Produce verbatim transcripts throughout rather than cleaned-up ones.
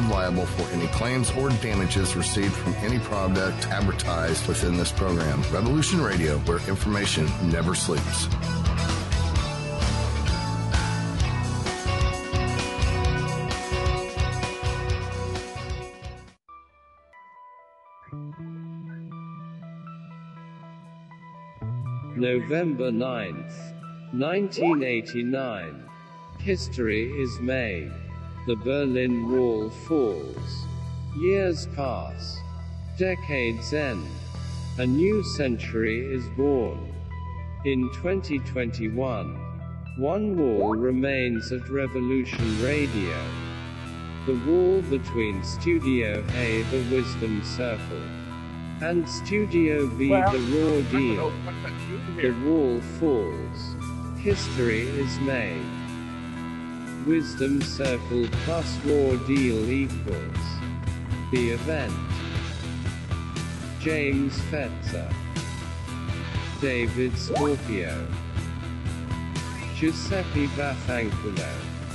held liable for any claims or damages received from any product advertised within this program. Revolution Radio, where information never sleeps. November ninth, nineteen eighty-nine. History is made. The Berlin Wall falls. Years pass. Decades end. A new century is born. In twenty twenty-one, one wall remains at Revolution Radio. The wall between Studio A, the Wisdom Circle, and Studio B, well, the Raw Deal. The wall falls. History is made. Wisdom Circle plus Raw Deal equals the event. James Fetzer, David Scorpio, Giuseppe Vaffanculo.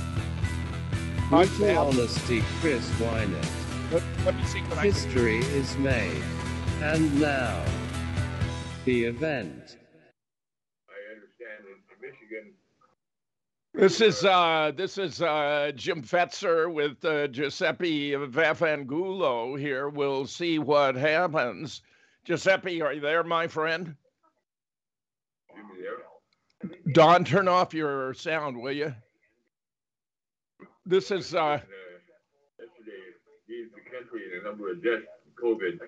Brutal honesty, Chris Wynett. What, what do you think when History is made. And now, the event. I understand in Michigan. This is uh, this is uh, Jim Fetzer with uh, Giuseppe Vaffanculo here. We'll see what happens. Giuseppe, are you there, my friend? There? Don, turn off your sound, will you? This is. Uh, Yesterday, gave the country a number of deaths from COVID.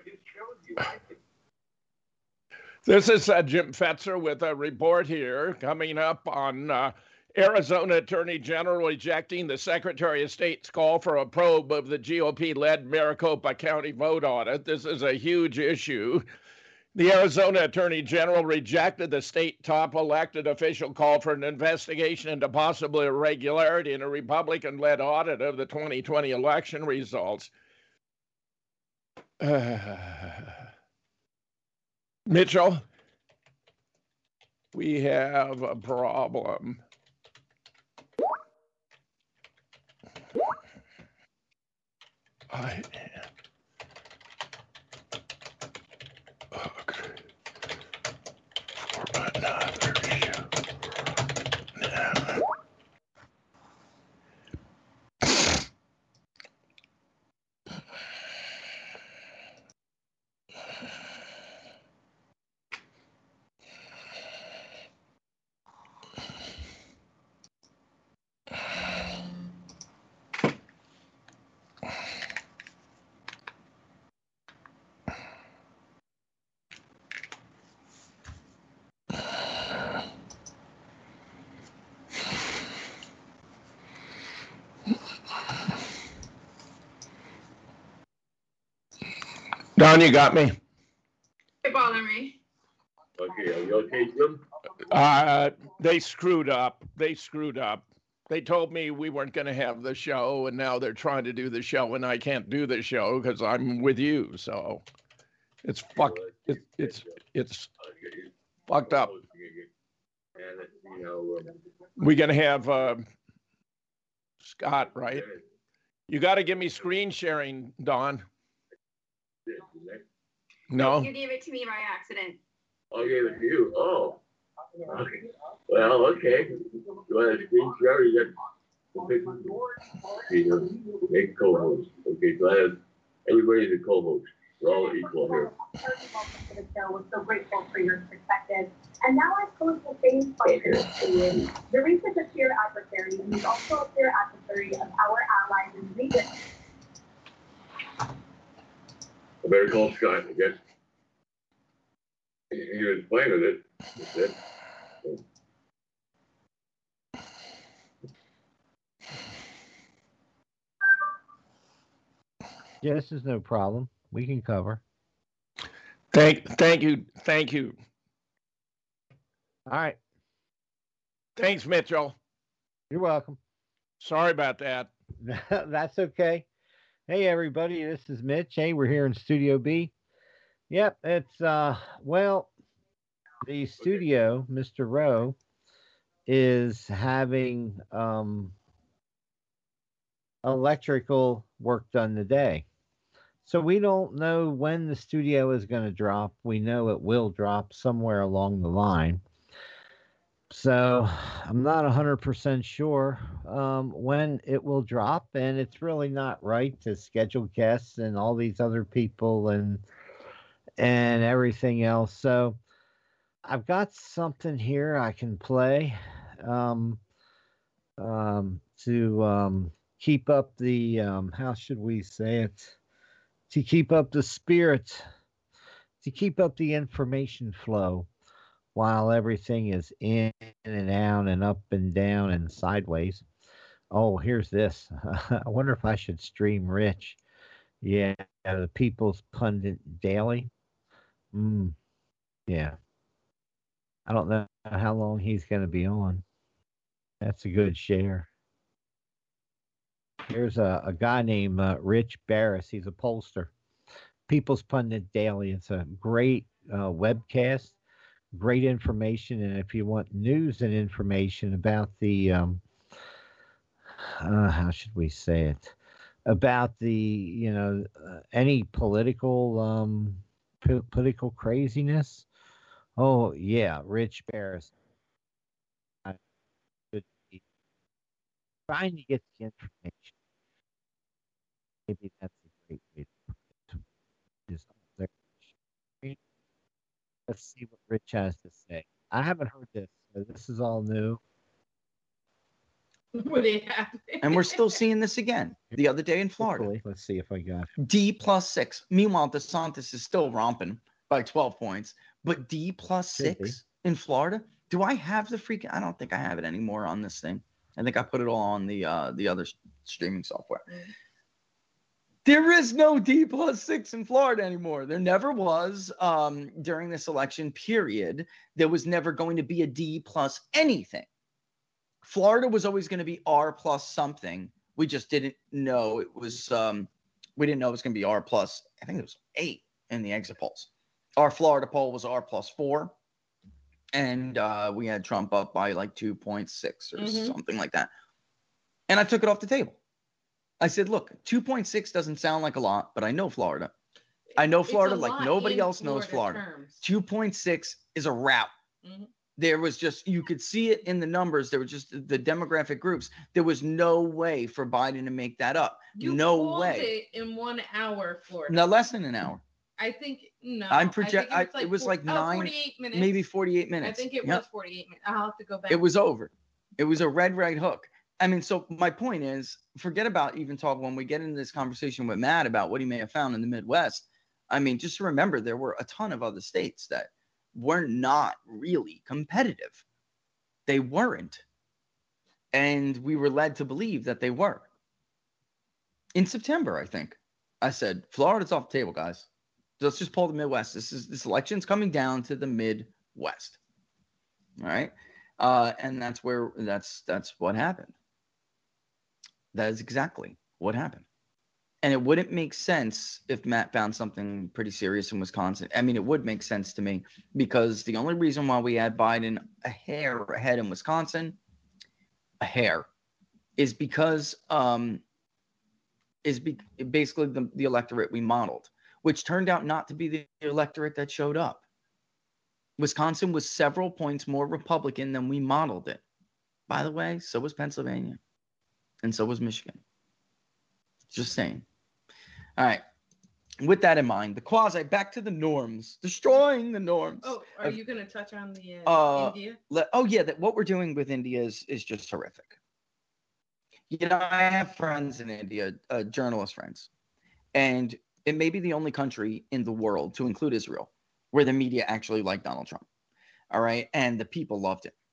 This is uh, Jim Fetzer with a report here coming up on uh, Arizona Attorney General rejecting the Secretary of State's call for a probe of the G O P-led Maricopa County vote audit. This is a huge issue. The Arizona Attorney General rejected the state top elected official call for an investigation into possible irregularity in a Republican-led audit of the twenty twenty election results. Uh, Mitchell, we have a problem. I okay. For another show. Now. Don, you got me? It bothered me. Okay, are you okay, Jim? Uh, they screwed up. They screwed up. They told me we weren't going to have the show, and now they're trying to do the show, and I can't do the show because I'm with you. So it's fucked. It, it's it's fucked up. We're going to have uh, Scott, right? You got to give me screen sharing, Don. No. You gave it to me by accident. I gave it to you. Oh. Okay. Well, okay. You want a screen share? You got the picture? Okay, make co-host. Okay, so I have everybody's a co-host. We're all equal here. We're so grateful for your perspective. And now I pose the same question to you. The Reese is a peer adversary, and he's also a peer adversary of our allies in the region. I better call Scott, I guess. He, he was playing with it. That's it. Yeah, this is no problem. We can cover. Thank, thank you, thank you. All right. Thanks, Mitchell. You're welcome. Sorry about that. That's okay. Hey, everybody, this is Mitch. Hey, we're here in Studio B. Yep, it's, uh, well, the studio, Mister Rowe, is having um, electrical work done today. So we don't know when the studio is going to drop. We know it will drop somewhere along the line. So I'm not one hundred percent sure um, when it will drop, and it's really not right to schedule guests and all these other people and and everything else. So I've got something here I can play um, um, to um, keep up the um, how should we say it? To keep up the spirit, to keep up the information flow while everything is in and out and up and down and sideways. Oh, here's this. I wonder if I should stream Rich. Yeah, the People's Pundit Daily. Mm, yeah. I don't know how long he's going to be on. That's a good share. Here's a, a guy named uh, Rich Barris. He's a pollster. People's Pundit Daily. It's a great uh, webcast. Great information, and if you want news and information about the um, uh, how should we say it, about the you know uh, any political um, p- political craziness, oh yeah, Rich Barris. I should be trying to get the information. Maybe that's a great way to put it. Is there- Let's see what Rich has to say. I haven't heard this, so this is all new. What do you have? And we're still seeing this again the other day in Florida. Hopefully. Let's see if I got it. D plus six. Meanwhile, DeSantis is still romping by twelve points, but D plus Could be. six in Florida. Do I have the freaking? I don't think I have it anymore on this thing. I think I put it all on the uh, the other s- streaming software. Mm. There is no D plus six in Florida anymore. There never was um, during this election period. There was never going to be a D plus anything. Florida was always going to be R plus something. We just didn't know it was. Um, we didn't know it was going to be R plus. I think it was eight in the exit polls. Our Florida poll was R plus four, and uh, we had Trump up by like two point six or Mhm. something like that. And I took it off the table. I said, look, two point six doesn't sound like a lot, but I know Florida. I know It's a Florida like lot nobody in else knows Florida. terms. two point six is a rout. Mhm. There was just, you could see it in the numbers. There were just the demographic groups. There was no way for Biden to make that up. You no called way. it in one hour, Florida. No, less than an hour. I think no. I'm I project- think I- it was like oh, nine- forty-eight minutes. Maybe forty-eight I minutes. think it Yep. was forty-eight minutes. I'll have to go back. It was over. It was a red right hook. I mean, so my point is, forget about even talk when we get into this conversation with Matt about what he may have found in the Midwest. I mean, just remember there were a ton of other states that were not really competitive. They weren't. And we were led to believe that they were. In September, I think, I said, Florida's off the table, guys. Let's just pull the Midwest. This is this election's coming down to the Midwest. All right. Uh, and that's where that's that's what happened. That is exactly what happened. And it wouldn't make sense if Matt found something pretty serious in Wisconsin. I mean, it would make sense to me because the only reason why we had Biden a hair ahead in Wisconsin, a hair, is because um, is be- basically the, the electorate we modeled, which turned out not to be the electorate that showed up. Wisconsin was several points more Republican than we modeled it. By the way, so was Pennsylvania. And so was Michigan. Just saying. All right. With that in mind, the quasi, back to the norms, destroying the norms. Oh, are of- you going to touch on the uh, Uh, India? Le- oh, yeah, that what we're doing with India is, is just horrific. You know, I have friends in India, uh, journalist friends, and it may be the only country in the world, to include Israel, where the media actually liked Donald Trump. All right. And the people loved it.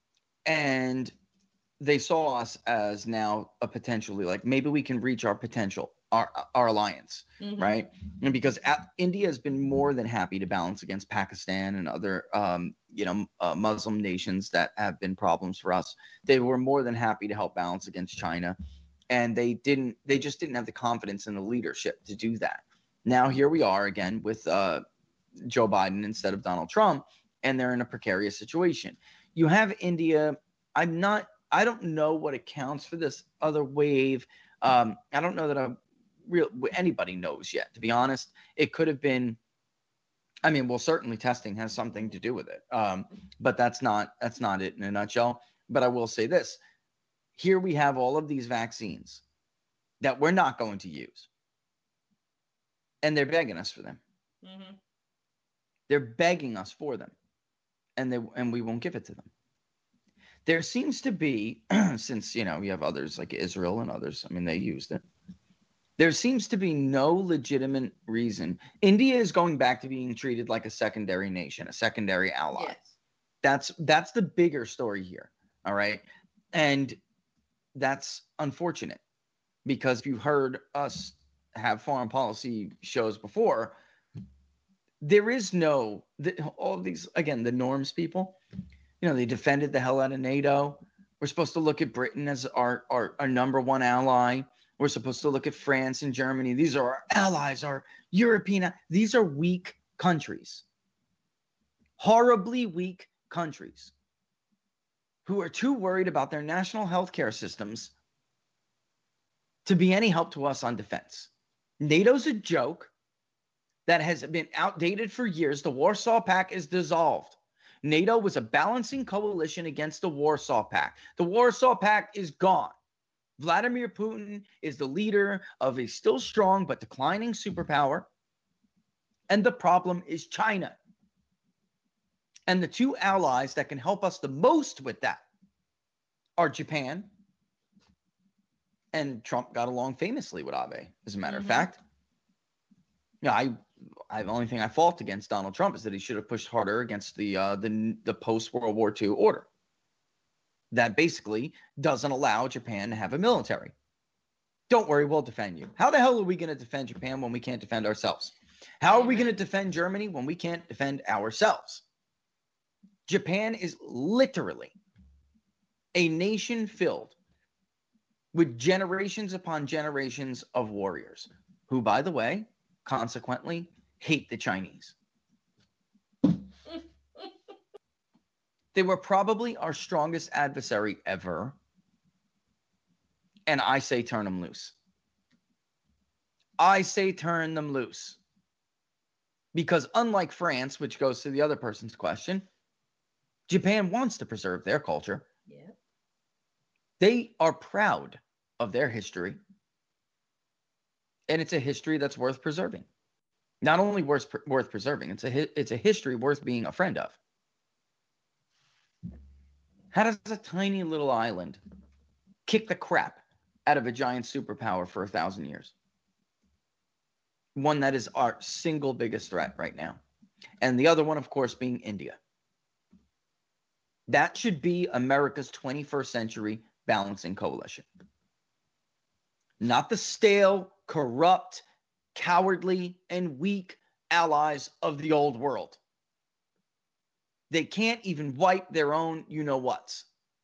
And they saw us as now a potentially like maybe we can reach our potential, our our alliance, Mhm. right? And because at, India has been more than happy to balance against Pakistan and other um, you know uh, Muslim nations that have been problems for us. They were more than happy to help balance against China, and they didn't. They just didn't have the confidence in the leadership to do that. Now here we are again with uh, Joe Biden instead of Donald Trump, and they're in a precarious situation. You have India. I'm not. I don't know what accounts for this other wave Um, I don't know that I'm real anybody knows yet. To be honest, it could have been. I mean, well, certainly testing has something to do with it, um, but that's not that's not it in a nutshell. But I will say this: here we have all of these vaccines that we're not going to use, and they're begging us for them. Mm-hmm. They're begging us for them, and they and we won't give it to them. There seems to be, since you know you have others like Israel and others. I mean, they used it. There seems to be no legitimate reason. India is going back to being treated like a secondary nation, a secondary ally. Yes. That's that's the bigger story here. All right. And that's unfortunate because if you heard us have foreign policy shows before, there is no, the, all of these, again, the norms people, you know, they defended the hell out of NATO. We're supposed to look at Britain as our, our, our number one ally. We're supposed to look at France and Germany. These are our allies, our European. These are weak countries, horribly weak countries who are too worried about their national health care systems to be any help to us on defense. NATO's a joke that has been outdated for years. The Warsaw Pact is dissolved. NATO was a balancing coalition against the Warsaw Pact. The Warsaw Pact is gone. Vladimir Putin is the leader of a still strong but declining superpower. And the problem is China. And the two allies that can help us the most with that are Japan. And Trump got along famously with Abe, as a matter Mm-hmm. of fact. Yeah, I, I the only thing I fault against Donald Trump is that he should have pushed harder against the uh, the, the post-World War Two order. That basically doesn't allow Japan to have a military. Don't worry, we'll defend you. How the hell are we going to defend Japan when we can't defend ourselves? How are we going to defend Germany when we can't defend ourselves? Japan is literally a nation filled with generations upon generations of warriors who, by the way, consequently hate the Chinese. They were probably our strongest adversary ever. And I say turn them loose. I say turn them loose. Because unlike France, which goes to the other person's question, Japan wants to preserve their culture. Yeah. They are proud of their history. And it's a history that's worth preserving. Not only worth, worth preserving, it's a, it's a history worth being a friend of. How does a tiny little island kick the crap out of a giant superpower for a thousand years? One that is our single biggest threat right now. And the other one, of course, being India. That should be America's twenty-first century balancing coalition. Not the stale, corrupt, cowardly, and weak allies of the old world. They can't even wipe their own you-know-whats.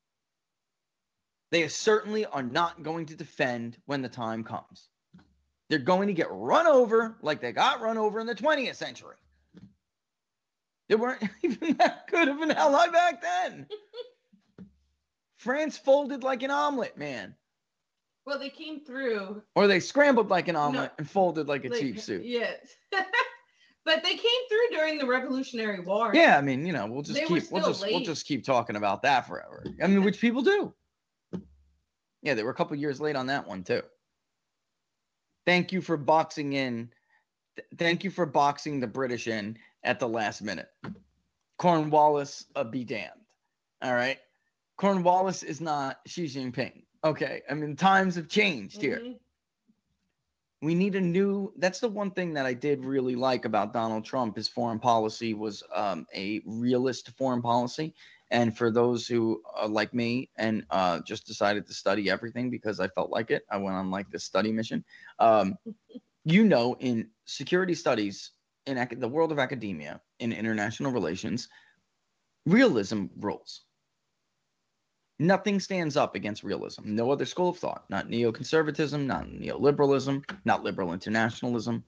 They certainly are not going to defend when the time comes. They're going to get run over like they got run over in the twentieth century. They weren't even that good of an ally back then. France folded like an omelet, man. Well, they came through. Or they scrambled like an omelet No, and folded like a like, cheap suit. Yes. But they came through during the Revolutionary War. Yeah, I mean, you know, we'll just They were keep we'll still just we'll late. just keep talking about that forever. I mean, which people do. Yeah, they were a couple years late on that one too. Thank you for boxing in. th- Thank you for boxing the British in at the last minute. Cornwallis, uh, be damned. All right, Cornwallis is not Xi Jinping. Okay, I mean, times have changed here. Mhm. We need a new, that's the one thing that I did really like about Donald Trump. His foreign policy was um, a realist foreign policy. And for those who are like me and uh, just decided to study everything because I felt like it, I went on like this study mission. Um, you know, in security studies, in ac- the world of academia, in international relations, realism rules. Nothing stands up against realism. No other school of thought, not neoconservatism, not neoliberalism, not liberal internationalism,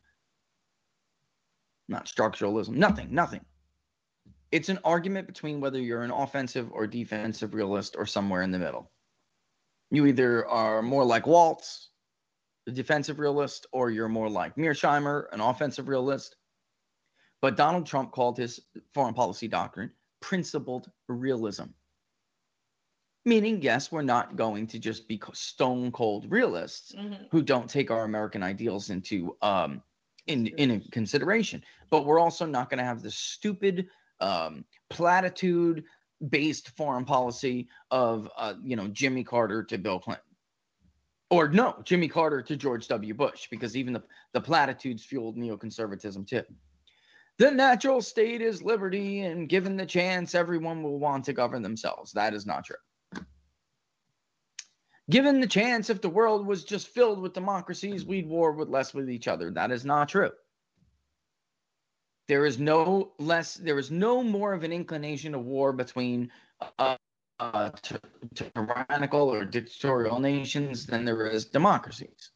not structuralism, nothing, nothing. It's an argument between whether you're an offensive or defensive realist or somewhere in the middle. You either are more like Waltz a defensive realist, or you're more like Mearsheimer, an offensive realist. But Donald Trump called his foreign policy doctrine principled realism. Meaning, yes, we're not going to just be stone cold realists mm-hmm. who don't take our American ideals into um, in, in consideration. But we're also not going to have this stupid um, platitude based foreign policy of, uh, you know, Jimmy Carter to Bill Clinton. Or no, Jimmy Carter to George W. Bush, because even the, the platitudes fueled neoconservatism too. The natural state is liberty, and given the chance, everyone will want to govern themselves. That is not true. Given the chance, if the world was just filled with democracies, we'd war with less with each other. That is not true. There is no less, there is no more of an inclination of war between uh, uh, tyrannical or dictatorial nations than there is democracies.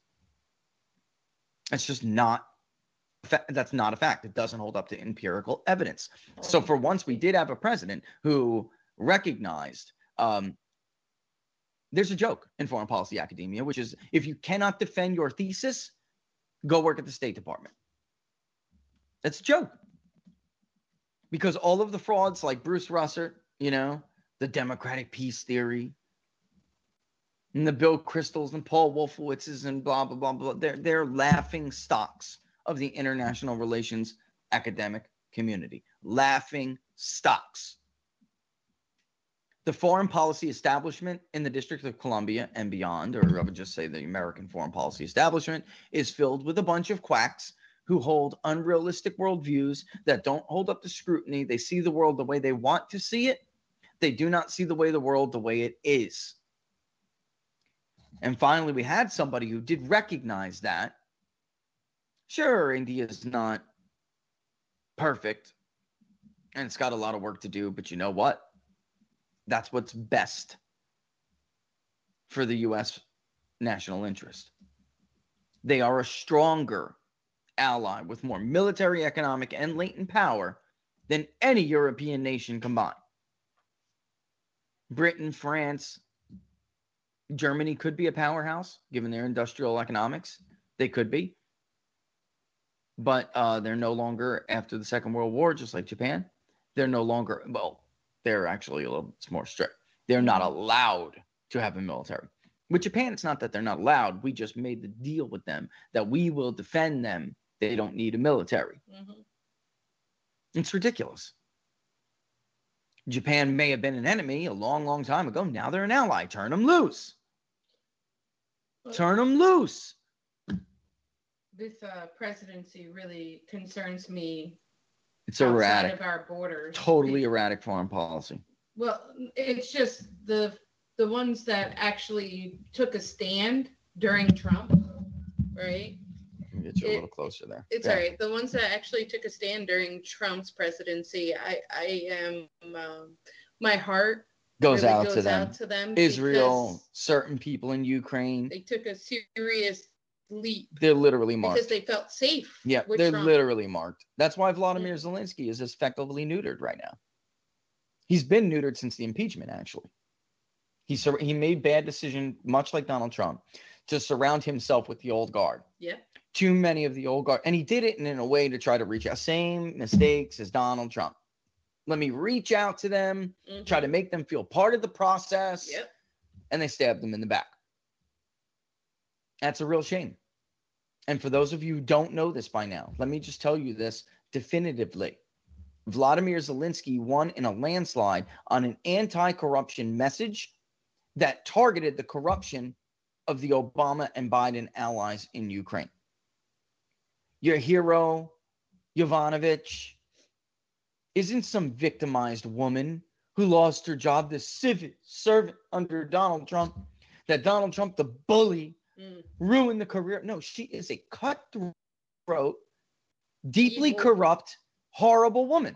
It's just not, that's not a fact. It doesn't hold up to empirical evidence. So for once, we did have a president who recognized, um, there's a joke in foreign policy academia, which is if you cannot defend your thesis, go work at the State Department. That's a joke. Because all of the frauds like Bruce Russert, you know, the democratic peace theory, and the Bill Kristols and Paul Wolfowitzes and blah, blah, blah, blah, they're, they're laughing stocks of the international relations academic community. Laughing stocks. The foreign policy establishment in the District of Columbia and beyond, or I would just say the American foreign policy establishment, is filled with a bunch of quacks who hold unrealistic worldviews that don't hold up to scrutiny. They see the world the way they want to see it. They do not see the way the world the way it is. And finally, we had somebody who did recognize that. Sure, India is not perfect, and it's got a lot of work to do, but you know what? That's what's best for the U S national interest. They are a stronger ally with more military, economic, and latent power than any European nation combined. Britain, France, Germany could be a powerhouse given their industrial economics. They could be. But uh, they're no longer, after the Second World War, just like Japan, they're no longer, well, they're actually a little more strict. They're not allowed to have a military. With Japan, it's not that they're not allowed. We just made the deal with them that we will defend them. They don't need a military. Mm-hmm. It's ridiculous. Japan may have been an enemy a long, long time ago. Now they're an ally. Turn them loose. Turn them loose. This uh, presidency really concerns me. It's erratic. Outside of our borders. Totally erratic foreign policy. Well, it's just the the ones that actually took a stand during Trump, right? Let me get you a it, little closer there. It's yeah. all right. The ones that actually took a stand during Trump's presidency, I I am um, my heart goes really out goes to them. Out to them Israel, certain people in Ukraine. They took a serious leap. They're literally marked. Because they felt safe. Yeah, with they're Trump. literally marked. That's why Vladimir mm-hmm. Zelensky is effectively neutered right now. He's been neutered since the impeachment, actually. He, sur- he made bad decision, much like Donald Trump, to surround himself with the old guard. Yeah. Too many of the old guard. And he did it in, in a way to try to reach out. Same mistakes as Donald Trump. Let me reach out to them, mm-hmm. try to make them feel part of the process. Yep. And they stabbed them in the back. That's a real shame. And for those of you who don't know this by now, let me just tell you this definitively. Vladimir Zelensky won in a landslide on an anti-corruption message that targeted the corruption of the Obama and Biden allies in Ukraine. Your hero, Yovanovitch, isn't some victimized woman who lost her job, the civic servant under Donald Trump, that Donald Trump, the bully, mm. ruined the career. No, she is a cutthroat, deeply Evil. corrupt, horrible woman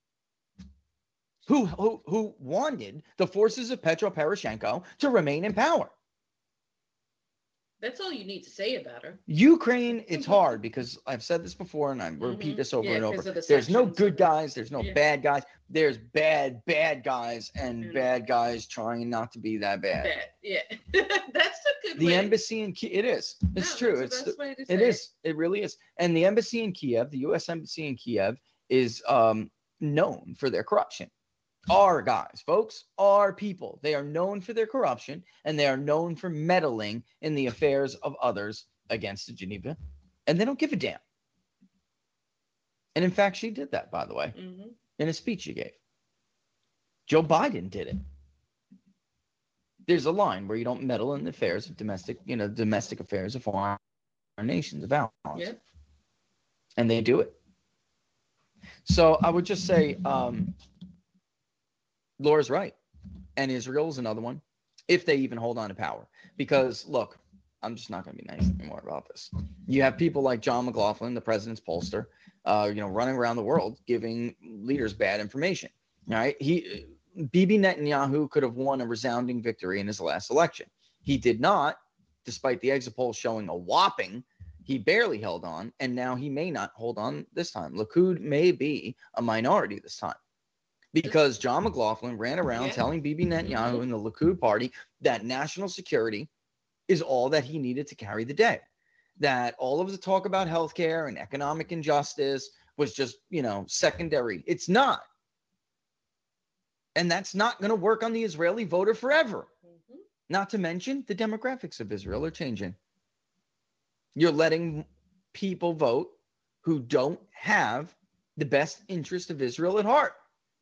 who, who, who wanted the forces of Petro Poroshenko to remain in power. That's all you need to say about her. Ukraine, it's hard because I've said this before and I repeat Mhm. this over Yeah, and 'cause over. of the There's no sections good of it. guys, there's no Yeah. bad guys. There's bad, bad guys and Mhm. bad guys trying not to be that bad. Bad. Yeah. That's a good The way. embassy in Kiev, it is. It's No, true. that's It's the best way to it say is. It really is. And the embassy in Kiev, the U S embassy in Kiev, is um, known for their corruption. Our guys, folks, our people. They are known for their corruption and they are known for meddling in the affairs of others against Geneva. And they don't give a damn. And in fact, she did that, by the way, Mhm. in a speech she gave. Joe Biden did it. There's a line where you don't meddle in the affairs of domestic, you know, domestic affairs of foreign nations, of allies. Yeah. And they do it. So I would just say, um, Laura's right. And Israel's another one, if they even hold on to power. Because, look, I'm just not going to be nice anymore about this. You have people like John McLaughlin, the president's pollster, uh, you know, running around the world giving leaders bad information. All right. He, Bibi Netanyahu could have won a resounding victory in his last election. He did not, despite the exit polls showing a whopping. He barely held on, and now he may not hold on this time. Likud may be a minority this time. Because John McLaughlin ran around Yeah. telling Bibi Netanyahu and the Likud party that national security is all that he needed to carry the day. That all of the talk about healthcare and economic injustice was just, you know, secondary. It's not. And that's not going to work on the Israeli voter forever. Mhm. Not to mention the demographics of Israel are changing. You're letting people vote who don't have the best interest of Israel at heart.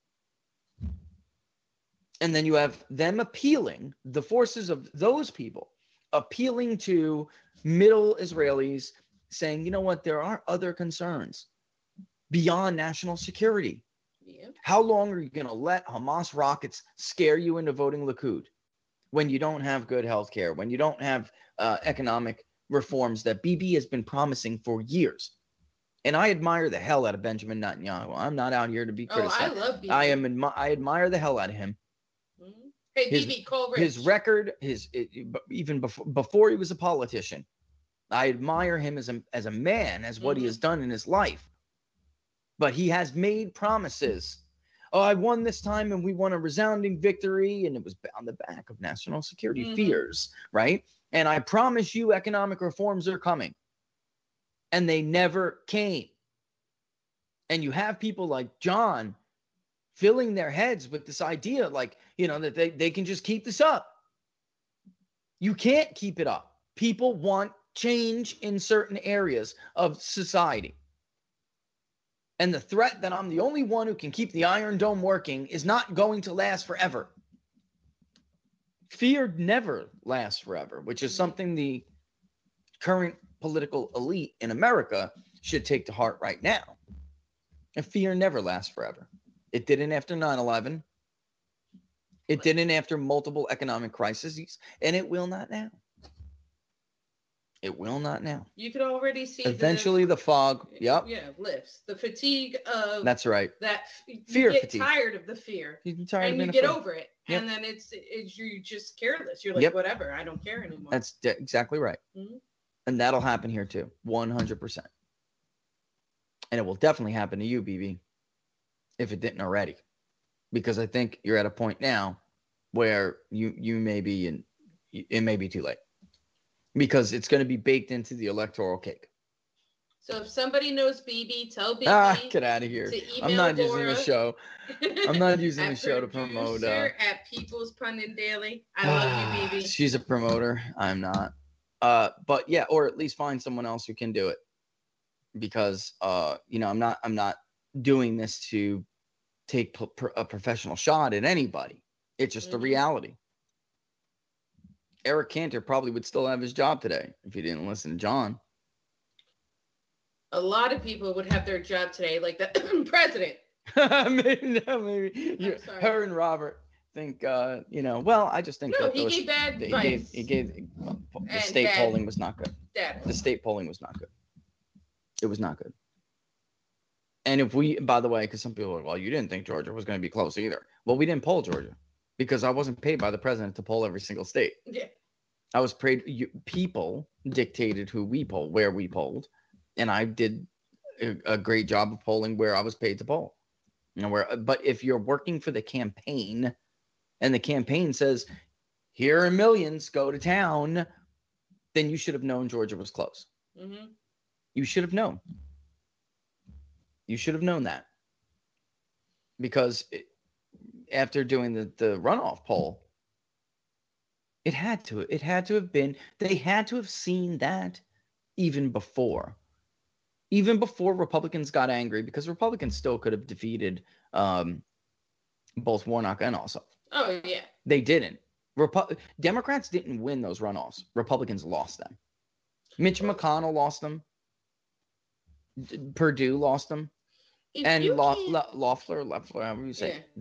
And then you have them appealing, the forces of those people appealing to middle Israelis, saying, you know what, there are other concerns beyond national security. Yeah. How long are you going to let Hamas rockets scare you into voting Likud when you don't have good health care, when you don't have uh, economic reforms that Bibi has been promising for years? And I admire the hell out of Benjamin Netanyahu. I'm not out here to be Oh, I criticized. love Bibi. I am. Admi- I admire the hell out of him. Mhm. Hey, His- Bibi, call Rich. His record, his it, even before before he was a politician, I admire him as a as a man, as what he Mhm. has done in his life. But he has made promises. Oh, I won this time, and we won a resounding victory, and it was on the back of national security Mhm. fears, right? And I promise you, economic reforms are coming, and they never came. And you have people like John filling their heads with this idea, like, you know, that they, they can just keep this up. You can't keep it up. People want change in certain areas of society. And the threat that I'm the only one who can keep the Iron Dome working is not going to last forever. Fear never lasts forever, which is something the current political elite in America should take to heart right now. And fear never lasts forever. It didn't after nine eleven. It didn't after multiple economic crises, and it will not now. It will not now. You could already see Eventually, the fog. the, Yep, yeah, lifts. The fatigue of that's right. that you Fear get fatigue. tired of the fear You're tired and of you being get afraid. over it. Yep. And then it's it's you're just careless. You're like, Yep. whatever, I don't care anymore. That's de- exactly right. Mhm. And that'll happen here too, one hundred percent. And it will definitely happen to you, B B, if it didn't already. Because I think you're at a point now where you you may be in, it may be too late. Because it's going to be baked into the electoral cake. So if somebody knows B B, tell B B Ah, get out of here. to I'm email not using Laura. the show. I'm not using at the show to promote. Uh, producer at People's Pun and Daily. I love you, B B. She's a promoter. I'm not. Uh, but yeah, or at least find someone else who can do it. Because uh, you know, I'm not. I'm not doing this to take p- pr- a professional shot at anybody. It's just the Mhm. reality. Eric Cantor probably would still have his job today if he didn't listen to John. A lot of people would have their job today, like the president. maybe, no, maybe you, sorry. her and Robert think, uh, you know. Well, I just think No, that he those- gave bad he advice. gave, he gave well, the And state bad polling was not good. Data. The state polling was not good. It was not good. And if we, by the way, because some people are like, well, you didn't think Georgia was going to be close either. Well, we didn't poll Georgia because I wasn't paid by the president to poll every single state. Yeah. I was paid. You, people dictated who we polled, where we polled, and I did a, a great job of polling where I was paid to poll. You know, where, but if you're working for the campaign, and the campaign says, "Here are millions, go to town," then you should have known Georgia was close. Mm-hmm. You should have known. You should have known that, because it, after doing the, the runoff poll, it had to it had to have been, they had to have seen that even before, even before Republicans got angry, because Republicans still could have defeated um, both Warnock and Ossoff. Oh yeah, they didn't. Repu- Democrats didn't win those runoffs. Republicans lost them. Mitch McConnell lost them. D- Purdue lost them. If And you Lo- can't- Lo- Loeffler, Loeffler, however you say, Yeah. it,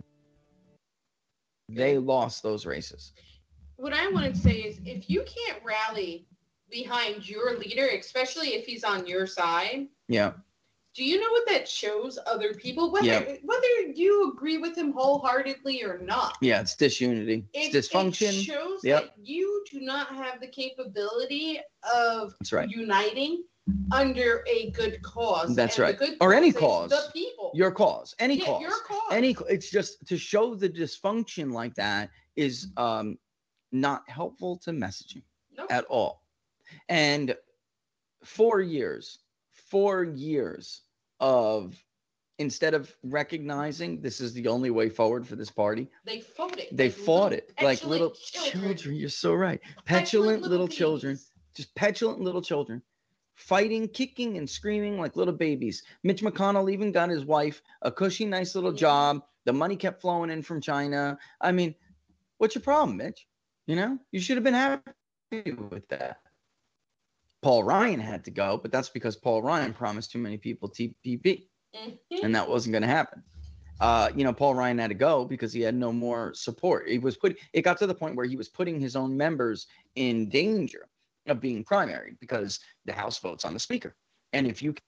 they lost those races. What I want to say is, if you can't rally behind your leader, especially if he's on your side, Yeah. do you know what that shows other people? Whether Yeah. whether you agree with him wholeheartedly or not, Yeah, it's disunity. it, It's dysfunction. It shows Yep. that you do not have the capability of That's right. uniting under a good cause. That's And the right. good Or any is cause. The people. Your cause. Any Yeah, cause. your cause. Any it's just to show the dysfunction like that is um not helpful to messaging Nope. at all. And four years, four years of, instead of recognizing this is the only way forward for this party, They fought it. they like fought little it like petulant little children. children. You're so right. Petulant, little, babies. children, just petulant little children, fighting, kicking, and screaming like little babies. Mitch McConnell even got his wife a cushy, nice little Yeah. job. The money kept flowing in from China. I mean, what's your problem, Mitch? You know, you should have been happy with that. Paul Ryan had to go, but that's because Paul Ryan promised too many people T P P, Mhm. and that wasn't going to happen. Uh, you know, Paul Ryan had to go because he had no more support. He was put. It got to the point where he was putting his own members in danger of being primaried because the House votes on the Speaker, and if you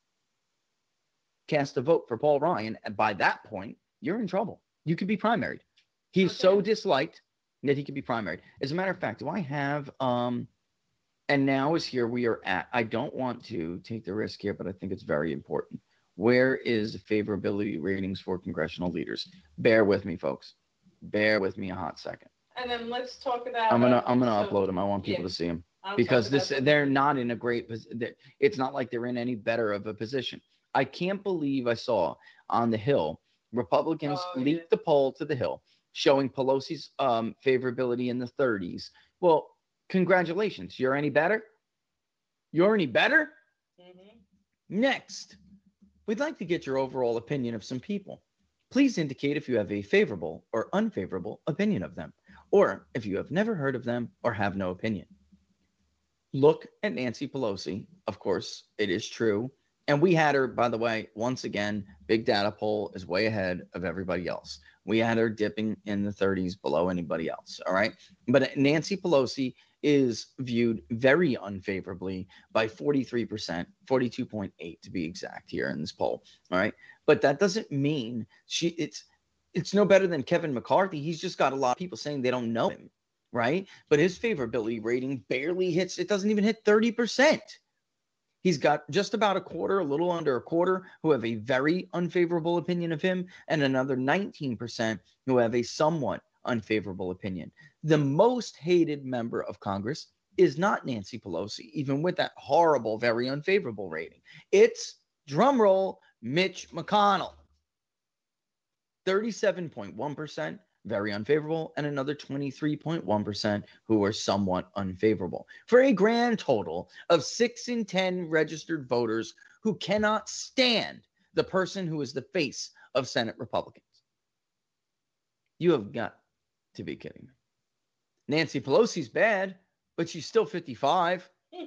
cast a vote for Paul Ryan, by that point, you're in trouble. You could be primaried. He's so Okay. disliked that he could be primaried. As a matter of fact, do I have um and now is here we are at. I don't want to take the risk here, but I think it's very important. Where is the favorability ratings for congressional leaders? Bear with me, folks. Bear with me a hot second. And then let's talk about. I'm gonna uh, I'm gonna so- upload them. I want people yeah. to see them I'll because talk this about they're not in a great position. It's not like they're in any better of a position. I can't believe I saw on the Hill Republicans Oh, yeah. leaked the poll to the Hill showing Pelosi's um, favorability in the thirties. Well, congratulations. You're any better? You're any better? Mhm. Next, we'd like to get your overall opinion of some people. Please indicate if you have a favorable or unfavorable opinion of them, or if you have never heard of them or have no opinion. Look at Nancy Pelosi. Of course, it is true. And we had her, by the way, once again, big data poll is way ahead of everybody else. We had her dipping in the thirties below anybody else. All right. But Nancy Pelosi is viewed very unfavorably by forty-three percent, forty-two point eight to be exact here in this poll. All right. But that doesn't mean she it's it's no better than Kevin McCarthy. He's just got a lot of people saying they don't know him. Right. But his favorability rating barely hits, it doesn't even hit thirty percent. He's got just about a quarter, a little under a quarter, who have a very unfavorable opinion of him, and another nineteen percent who have a somewhat unfavorable opinion. The most hated member of Congress is not Nancy Pelosi, even with that horrible, very unfavorable rating. It's, drumroll, Mitch McConnell. thirty-seven point one percent very unfavorable, and another twenty-three point one percent who are somewhat unfavorable, for a grand total of six in ten registered voters who cannot stand the person who is the face of Senate Republicans. You have got to be kidding me. Nancy Pelosi's bad, but she's still fifty-five.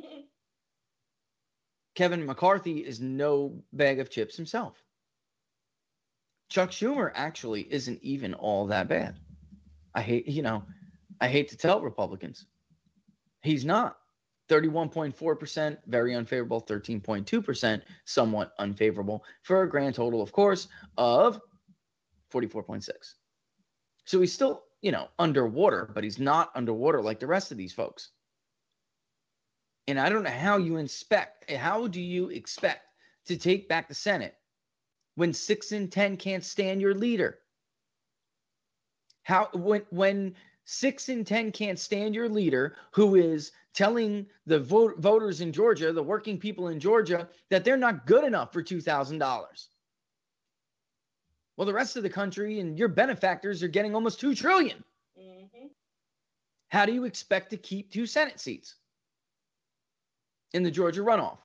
Kevin McCarthy is no bag of chips himself. Chuck Schumer actually isn't even all that bad. I hate, you know, I hate to tell Republicans. He's not. thirty-one point four percent, very unfavorable. thirteen point two percent, somewhat unfavorable, for a grand total, of course, of forty-four point six. So he's still, you know, underwater, but he's not underwater like the rest of these folks. And I don't know how you inspect, how do you expect to take back the Senate when six in ten can't stand your leader? How, when, when six in ten can't stand your leader who is telling the vote, voters in Georgia, the working people in Georgia, that they're not good enough for two thousand dollars. Well, the rest of the country and your benefactors are getting almost two trillion dollars. Mm-hmm. How do you expect to keep two Senate seats in the Georgia runoff?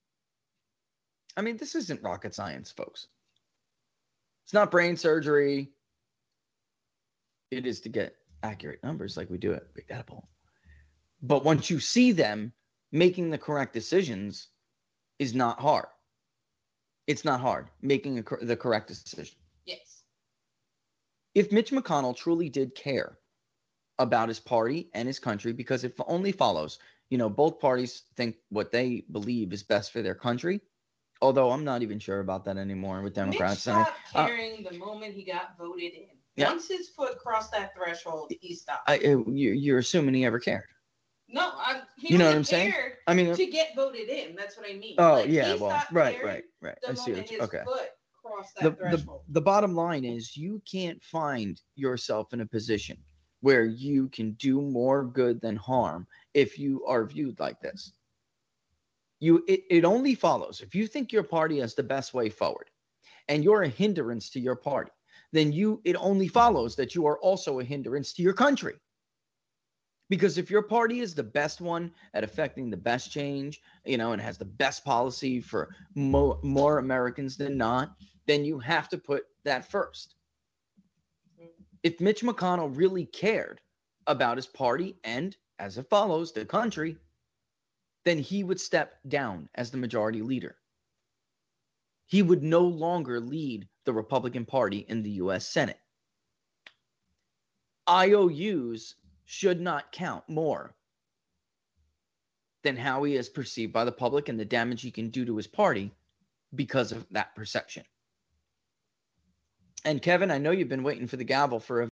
I mean, this isn't rocket science, folks. It's not brain surgery. It is to get accurate numbers like we do at Big Data Poll. But once you see them, making the correct decisions is not hard. It's not hard making a, the correct decision. Yes. If Mitch McConnell truly did care about his party and his country, because it only follows, you know, both parties think what they believe is best for their country. Although I'm not even sure about that anymore with Democrats. Mitch stopped uh, caring the moment he got voted in. Yeah. Once his foot crossed that threshold, he stopped. I, uh, you, you're assuming he ever cared. No, I, he You know what only I'm saying? cared I mean, to get voted in. That's what I mean. Oh, Like, yeah, he well, stopped right, caring right, right. The I see moment what you, his okay. foot crossed that The, the, threshold. the bottom line is you can't find yourself in a position where you can do more good than harm if you are viewed like this. You, it, it only follows if you think your party has the best way forward and you're a hindrance to your party, then you it only follows that you are also a hindrance to your country. Because if your party is the best one at affecting the best change, you know, and has the best policy for mo- more Americans than not, then you have to put that first. If Mitch McConnell really cared about his party and, as it follows, the country, then he would step down as the majority leader. He would no longer lead the Republican Party in the U S Senate. I O Us should not count more than how he is perceived by the public and the damage he can do to his party because of that perception. And Kevin, I know you've been waiting for the gavel for a